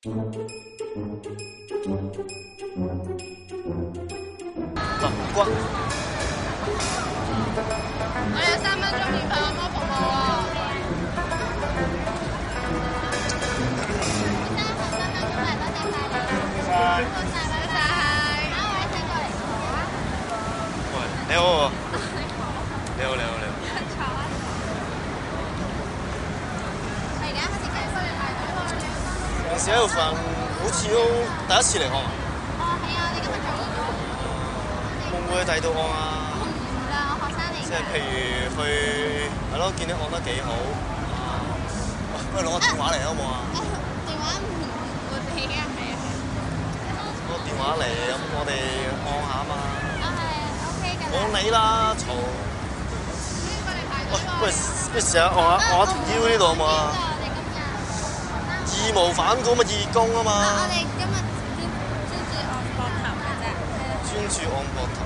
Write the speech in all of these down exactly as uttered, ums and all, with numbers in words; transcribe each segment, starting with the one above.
肋骨。 我有三分鐘免費按摩服務喎。三分鐘嚟，多謝晒你。唔該晒，唔該晒。啱我一聲過嚟坐啊。 喂，你好喎。你好，你好，你好。 坐啊。係嘅，開始計數嚟排隊喎。 平時喺度瞓，好似都第一次嚟按。 哦，係啊，你今日做義工。 會唔會去第二度按啊？ 唔啦，我學生嚟。 即係譬如去係咯，見你按得幾好。喂，不如攞個電話嚟好冇啊？ 電話唔會俾嘅，係啊。 攞個電話嚟，咁我哋按下啊嘛。 啊係，OK 㗎啦。 按你啦，嘈。喂，不如不如試下按下按下條腰呢度好冇啊？義無反顧咪義工啊嘛。 我哋今日專專注按膊頭嘅啫。 專注按膊頭。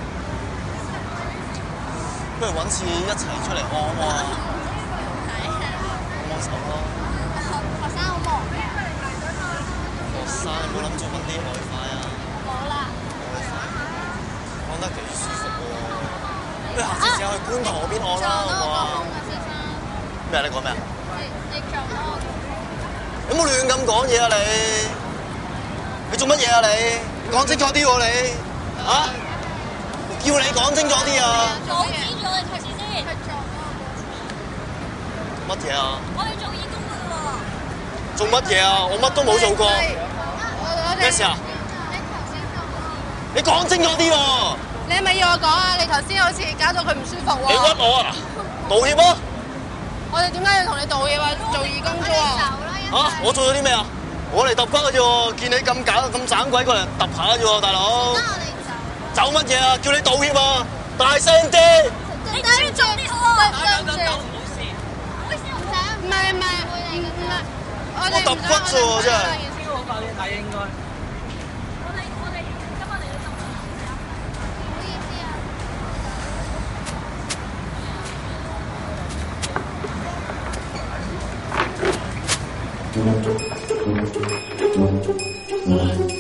不如揾次一齊出嚟按喎。 係啊。 按按手咯。 學生好忙嘅。 學生有冇諗住揾啲外快啊？ 冇啦。 外快。按得幾舒服喎。不如下次試下去觀塘嗰邊按啦，好唔好啊？咩啊？你講咩啊？ 你你撞到我。 有冇亂咁講嘢啊你？你做乜嘢啊你？講清楚啲喎你。啊？叫你講清楚啲啊！ 阻止咗你退時先。 佢撞到我。 乜嘢啊？ 我哋做義工㗎喎。 做乜嘢啊？我乜都冇做過。咩事啊？ 你頭先撞到我。 你講清楚啲喎！ 你係咪要我講啊？你頭先好似搞到佢唔舒服喎。 你屈我啊！道歉啊！ 我哋點解要同你道歉啊？做義工啫喎。 啊！我做咗啲咩啊？我嚟揼骨嘅啫喎，見你咁搞咁盞鬼過嚟揼下嘅啫喎，大佬。走乜嘢啊？叫你道歉啊！大聲啲！ 你尊重啲好啊！ 對唔住，唔好事，唔好意思，唔使，唔係唔係，唔係，我哋我揼骨啫喎，真係。 超好快啲睇應該。 我哋我哋今日嚟到做唔好意思啊。